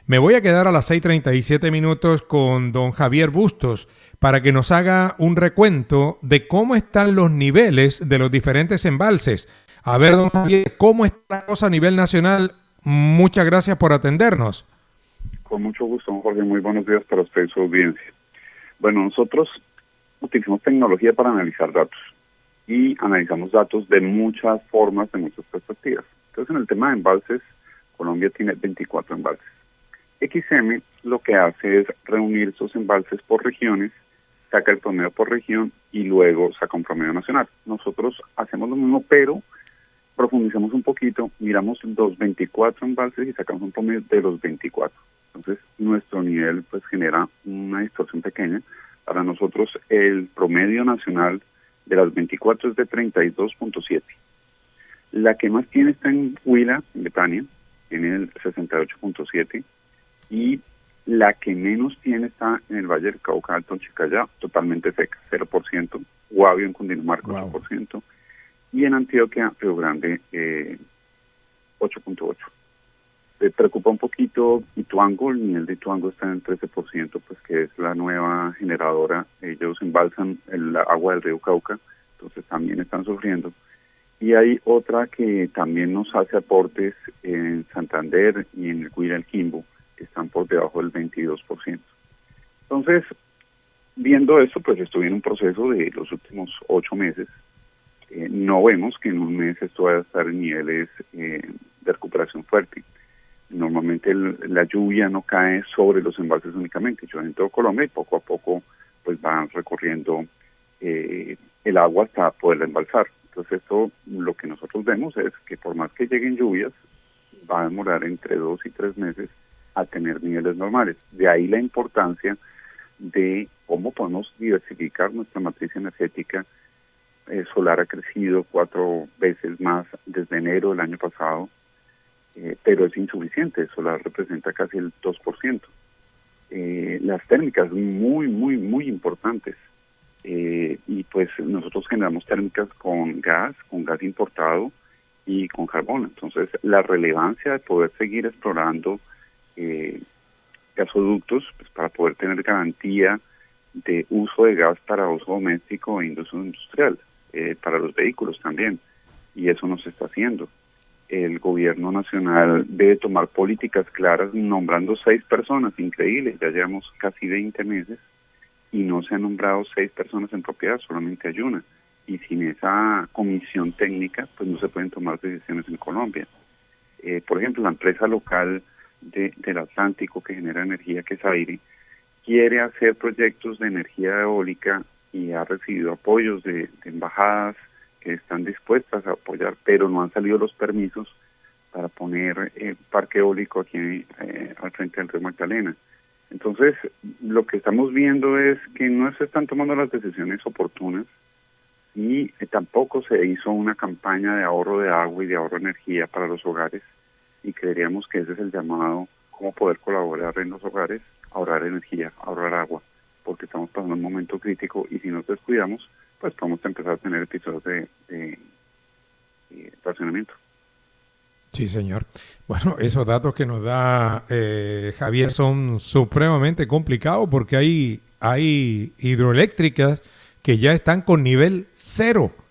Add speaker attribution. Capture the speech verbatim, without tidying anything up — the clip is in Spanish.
Speaker 1: Me voy a quedar a las seis treinta y siete minutos con don Javier Bustos para que nos haga un recuento de cómo están los niveles de los diferentes embalses. A ver, don Javier, ¿cómo está la cosa a nivel nacional? Muchas gracias por atendernos.
Speaker 2: Con mucho gusto, don Jorge. Muy buenos días para usted y su audiencia. Bueno, nosotros utilizamos tecnología para analizar datos y analizamos datos de muchas formas, de muchas perspectivas. Entonces, en el tema de embalses, Colombia tiene veinticuatro embalses. X M lo que hace es reunir esos embalses por regiones, saca el promedio por región y luego saca un promedio nacional. Nosotros hacemos lo mismo, pero profundizamos un poquito, miramos los veinticuatro embalses y sacamos un promedio de los veinticuatro. Entonces, nuestro nivel pues genera una distorsión pequeña. Para nosotros, el promedio nacional de las veinticuatro es de treinta y dos punto siete. La que más tiene está en Huila, en Betania, tiene el sesenta y ocho punto siete. Y la que menos tiene está en el Valle del Cauca, Alto, en Chicayá, totalmente seca, cero por ciento. Guavio, en Cundinamarca, wow. ocho por ciento. Y en Antioquia, Río Grande, eh, ocho punto ocho. Se preocupa un poquito Ituango, el nivel de Ituango está en el trece por ciento, pues que es la nueva generadora. Ellos embalsan el agua del río Cauca, entonces también están sufriendo. Y hay otra que también nos hace aportes en Santander y en el Huila, el Quimbo, que están por debajo del veintidós por ciento. Entonces, viendo esto, pues estoy en un proceso de los últimos ocho meses. Eh, no vemos que en un mes esto vaya a estar en niveles eh, de recuperación fuerte. Normalmente el, la lluvia no cae sobre los embalses únicamente, llueve en todo Colombia y poco a poco pues van recorriendo eh, el agua hasta poderla embalsar. Entonces esto lo que nosotros vemos es que por más que lleguen lluvias, va a demorar entre dos y tres meses a tener niveles normales. De ahí la importancia de cómo podemos diversificar nuestra matriz energética. Eh, solar ha crecido cuatro veces más desde enero del año pasado, eh, pero es insuficiente. El solar representa casi el dos por ciento. Eh, las térmicas muy, muy, muy importantes. Eh, y pues nosotros generamos térmicas con gas, con gas importado y con carbón. Entonces la relevancia de poder seguir explorando eh, gasoductos pues, para poder tener garantía de uso de gas para uso doméstico e uso industrial, eh, para los vehículos también, y eso no se está haciendo. El gobierno nacional debe tomar políticas claras, nombrando seis personas, increíbles, ya llevamos casi veinte meses, y no se han nombrado seis personas en propiedad, solamente hay una, y sin esa comisión técnica, pues no se pueden tomar decisiones en Colombia. Eh, por ejemplo, la empresa local de, del Atlántico que genera energía, que es Aire, quiere hacer proyectos de energía eólica y ha recibido apoyos de, de embajadas que están dispuestas a apoyar, pero no han salido los permisos para poner eh, parque eólico aquí eh, al frente del río Magdalena. Entonces, lo que estamos viendo es que no se están tomando las decisiones oportunas y eh, tampoco se hizo una campaña de ahorro de agua y de ahorro de energía para los hogares, y creeríamos que ese es el llamado, cómo poder colaborar en los hogares, ahorrar energía, ahorrar agua, porque estamos pasando un momento crítico y si nos descuidamos, pues podemos empezar a tener episodios de, de, de racionamiento.
Speaker 1: Sí, señor. Bueno, esos datos que nos da eh, Javier son supremamente complicados porque hay, hay hidroeléctricas que ya están con nivel cero.